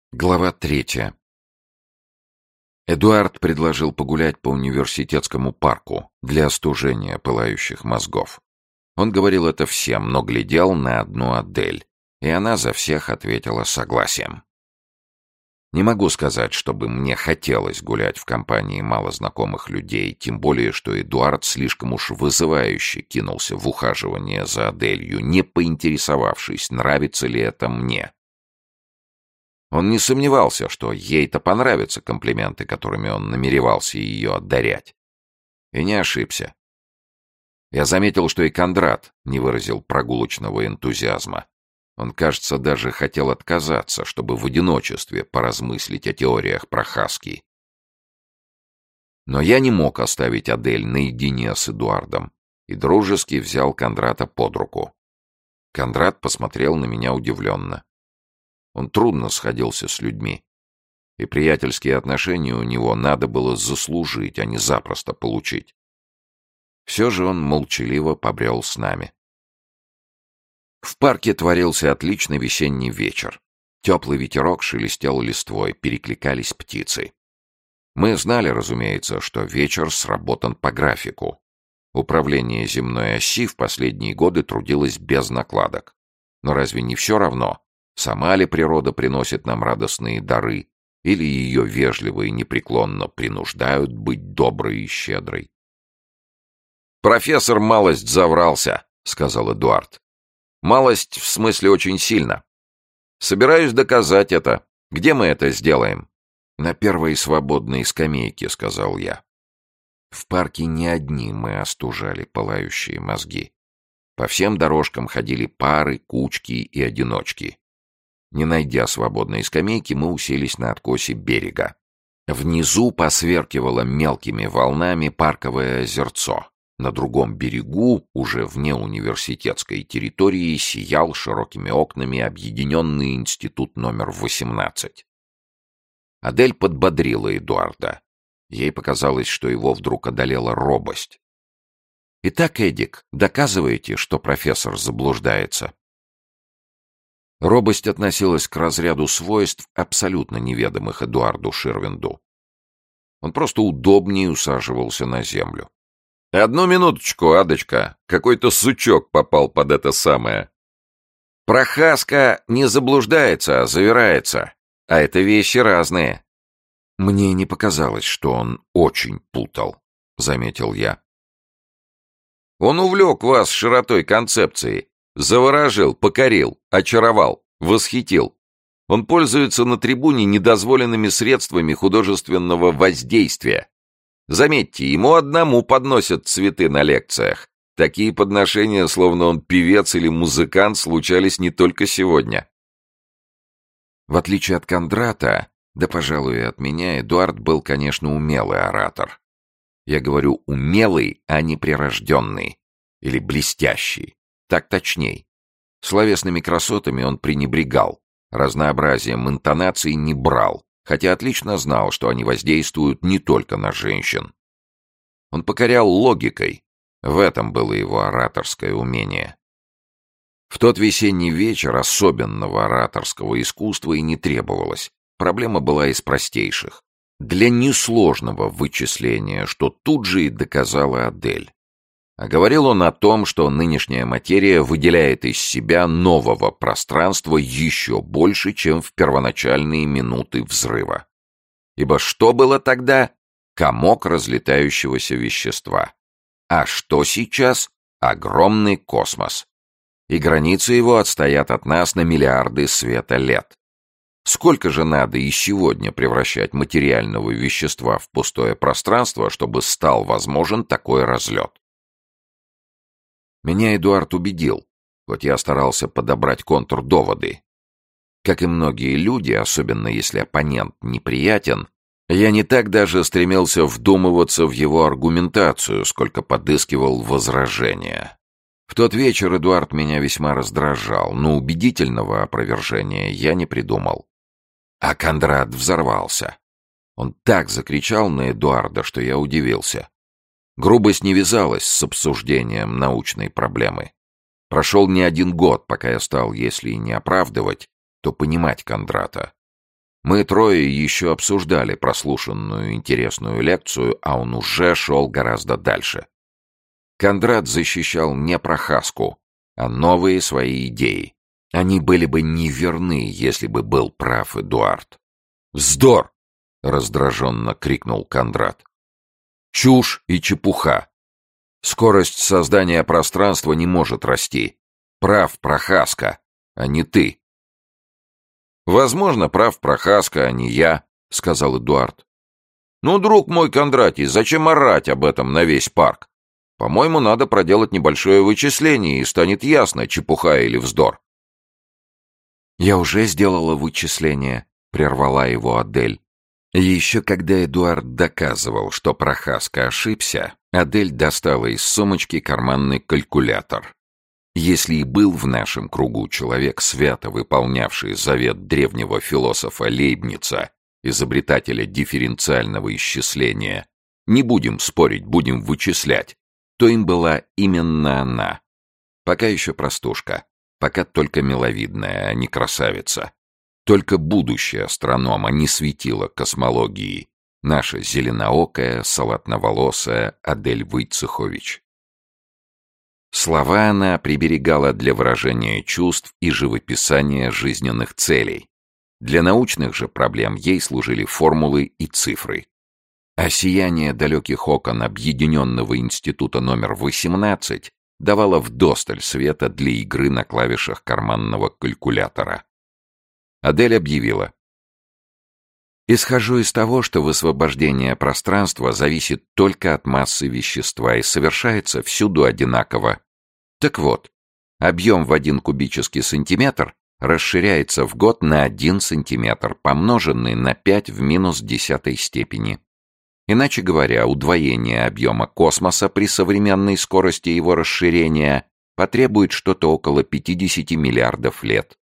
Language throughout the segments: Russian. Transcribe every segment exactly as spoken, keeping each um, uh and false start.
Глава третья. Эдуард предложил погулять по университетскому парку для остужения пылающих мозгов. Он говорил это всем, но глядел на одну Адель, и она за всех ответила согласием. Не могу сказать, чтобы мне хотелось гулять в компании малознакомых людей, тем более, что Эдуард слишком уж вызывающе кинулся в ухаживание за Аделью, не поинтересовавшись, нравится ли это мне. Он не сомневался, что ей-то понравятся комплименты, которыми он намеревался ее одарять. И не ошибся. Я заметил, что и Кондрат не выразил прогулочного энтузиазма. Он, кажется, даже хотел отказаться, чтобы в одиночестве поразмыслить о теориях про хаски. Но я не мог оставить Адель наедине с Эдуардом и дружески взял Кондрата под руку. Кондрат посмотрел на меня удивленно. Он трудно сходился с людьми, и приятельские отношения у него надо было заслужить, а не запросто получить. Все же он молчаливо побрел с нами. В парке творился отличный весенний вечер. Теплый ветерок шелестел листвой, перекликались птицы. Мы знали, разумеется, что вечер сработан по графику. Управление земной оси в последние годы трудилось без накладок. Но разве не все равно? Сама ли природа приносит нам радостные дары, или ее вежливо и непреклонно принуждают быть доброй и щедрой? «Профессор малость заврался», — сказал Эдуард. «Малость в смысле очень сильно. Собираюсь доказать это. Где мы это сделаем?» «На первой свободной скамейке», — сказал я. В парке не одни мы остужали пылающие мозги. По всем дорожкам ходили пары, кучки и одиночки. Не найдя свободной скамейки, мы уселись на откосе берега. Внизу посверкивало мелкими волнами парковое озерцо. На другом берегу, уже вне университетской территории, сиял широкими окнами объединенный институт номер восемнадцать. Адель подбодрила Эдуарда. Ей показалось, что его вдруг одолела робость. «Итак, Эдик, доказываете, что профессор заблуждается?» Робость относилась к разряду свойств, абсолютно неведомых Эдуарду Ширвинду. Он просто удобнее усаживался на землю. «Одну минуточку, Адочка, какой-то сучок попал под это самое. Прохаска не заблуждается, а завирается, а это вещи разные». «Мне не показалось, что он очень путал», — заметил я. «Он увлек вас широтой концепции. Заворожил, покорил, очаровал, восхитил. Он пользуется на трибуне недозволенными средствами художественного воздействия. Заметьте, ему одному подносят цветы на лекциях. Такие подношения, словно он певец или музыкант, случались не только сегодня». В отличие от Кондрата, да, пожалуй, и от меня, Эдуард был, конечно, умелый оратор. Я говорю умелый, а не прирожденный или блестящий. Так точней. Словесными красотами он пренебрегал, разнообразием интонаций не брал, хотя отлично знал, что они воздействуют не только на женщин. Он покорял логикой, в этом было его ораторское умение. В тот весенний вечер особенного ораторского искусства и не требовалось, проблема была из простейших. Для несложного вычисления, что тут же и доказала Адель. А говорил он о том, что нынешняя материя выделяет из себя нового пространства еще больше, чем в первоначальные минуты взрыва. Ибо что было тогда? Комок разлетающегося вещества. А что сейчас? Огромный космос. И границы его отстоят от нас на миллиарды света-лет. Сколько же надо и сегодня превращать материального вещества в пустое пространство, чтобы стал возможен такой разлет? Меня Эдуард убедил, хоть я старался подобрать контрдоводы. Как и многие люди, особенно если оппонент неприятен, я не так даже стремился вдумываться в его аргументацию, сколько подыскивал возражения. В тот вечер Эдуард меня весьма раздражал, но убедительного опровержения я не придумал. А Кондрат взорвался. Он так закричал на Эдуарда, что я удивился. Грубость не вязалась с обсуждением научной проблемы. Прошел не один год, пока я стал, если и не оправдывать, то понимать Кондрата. Мы трое еще обсуждали прослушанную интересную лекцию, а он уже шел гораздо дальше. Кондрат защищал не Прохаску, а новые свои идеи. Они были бы неверны, если бы был прав Эдуард. «Вздор!» — раздраженно крикнул Кондрат. «Чушь и чепуха! Скорость создания пространства не может расти. Прав Прохаска, а не ты». «Возможно, прав Прохаска, а не я», — сказал Эдуард. «Ну, друг мой Кондратий, зачем орать об этом на весь парк? По-моему, надо проделать небольшое вычисление, и станет ясно, чепуха или вздор». «Я уже сделала вычисление», — прервала его Адель. Еще когда Эдуард доказывал, что Прохаска ошибся, Адель достала из сумочки карманный калькулятор. Если и был в нашем кругу человек, свято выполнявший завет древнего философа Лейбница, изобретателя дифференциального исчисления, не будем спорить, будем вычислять, то им была именно она. Пока еще простушка, пока только миловидная, а не красавица. Только будущее астронома не светило космологии, наша зеленоокая, салатноволосая Адель Войцехович. Слова она приберегала для выражения чувств и живописания жизненных целей. Для научных же проблем ей служили формулы и цифры. А сияние далеких окон Объединенного института номер восемнадцать давало вдосталь света для игры на клавишах карманного калькулятора. Адель объявила: «Исхожу из того, что высвобождение пространства зависит только от массы вещества и совершается всюду одинаково. Так вот, объем в один кубический сантиметр расширяется в год на один сантиметр, помноженный на пять в минус десятой степени. Иначе говоря, удвоение объема космоса при современной скорости его расширения потребует что-то около пятидесяти миллиардов лет.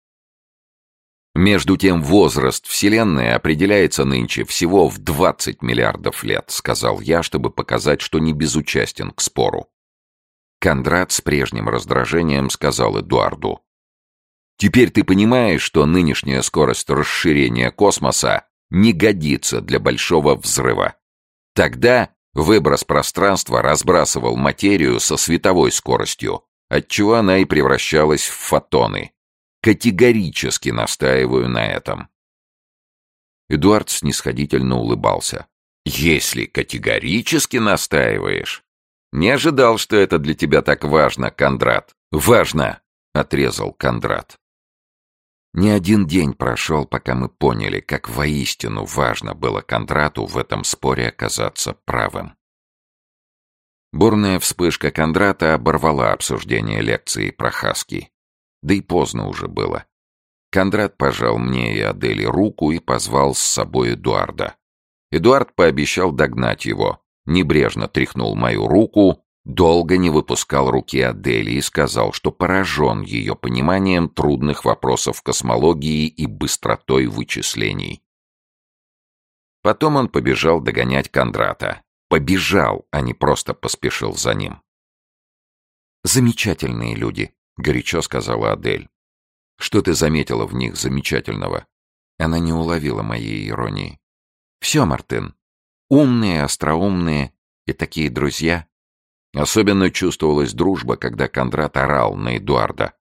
Между тем возраст Вселенной определяется нынче всего в двадцать миллиардов лет», — сказал я, чтобы показать, что не безучастен к спору. Кондрат с прежним раздражением сказал Эдуарду: «Теперь ты понимаешь, что нынешняя скорость расширения космоса не годится для большого взрыва. Тогда выброс пространства разбрасывал материю со световой скоростью, отчего она и превращалась в фотоны. Категорически настаиваю на этом». Эдуард снисходительно улыбался. «Если категорически настаиваешь...» «Не ожидал, что это для тебя так важно, Кондрат». «Важно!» — отрезал Кондрат. Не один день прошел, пока мы поняли, как воистину важно было Кондрату в этом споре оказаться правым. Бурная вспышка Кондрата оборвала обсуждение лекции Прохаски. Да и поздно уже было. Кондрат пожал мне и Аделе руку и позвал с собой Эдуарда. Эдуард пообещал догнать его, небрежно тряхнул мою руку, долго не выпускал руки Адели и сказал, что поражен ее пониманием трудных вопросов космологии и быстротой вычислений. Потом он побежал догонять Кондрата. Побежал, а не просто поспешил за ним. «Замечательные люди», — горячо сказала Адель. «Что ты заметила в них замечательного?» Она не уловила моей иронии. «Все, Мартын. Умные, остроумные и такие друзья». Особенно чувствовалась дружба, когда Кондрат орал на Эдуарда.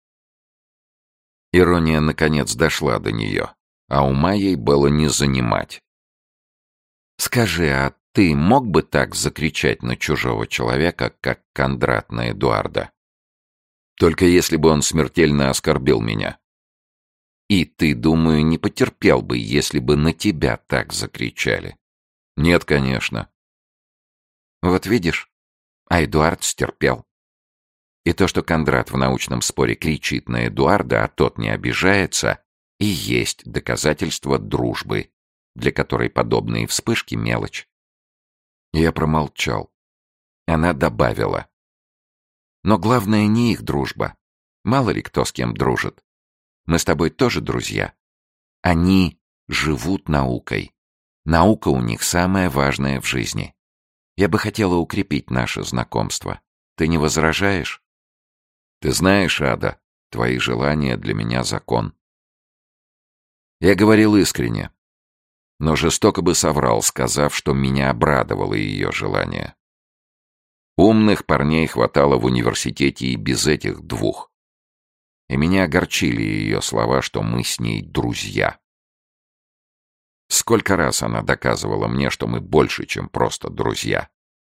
Ирония, наконец, дошла до нее, а ума ей было не занимать. «Скажи, а ты мог бы так закричать на чужого человека, как Кондрат на Эдуарда?» «Только если бы он смертельно оскорбил меня». «И ты, думаю, не потерпел бы, если бы на тебя так закричали?» «Нет, конечно». «Вот видишь, а Эдуард стерпел». И то, что Кондрат в научном споре кричит на Эдуарда, а тот не обижается, и есть доказательство дружбы, для которой подобные вспышки — мелочь. Я промолчал. Она добавила: «Но главное не их дружба. Мало ли кто с кем дружит. Мы с тобой тоже друзья. Они живут наукой. Наука у них самое важное в жизни. Я бы хотела укрепить наше знакомство. Ты не возражаешь?» «Ты знаешь, Ада, твои желания для меня закон». Я говорил искренне, но жестоко бы соврал, сказав, что меня обрадовало ее желание. Умных парней хватало в университете и без этих двух. И меня огорчили ее слова, что мы с ней друзья. Сколько раз она доказывала мне, что мы больше, чем просто друзья.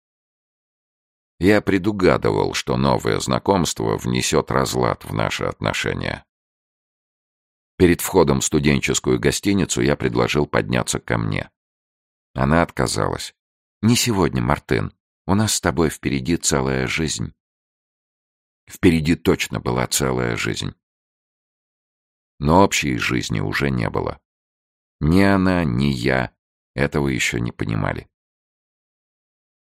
Я предугадывал, что новое знакомство внесет разлад в наши отношения. Перед входом в студенческую гостиницу я предложил подняться ко мне. Она отказалась. «Не сегодня, Мартын. У нас с тобой впереди целая жизнь». Впереди точно была целая жизнь. Но общей жизни уже не было. Ни она, ни я этого еще не понимали.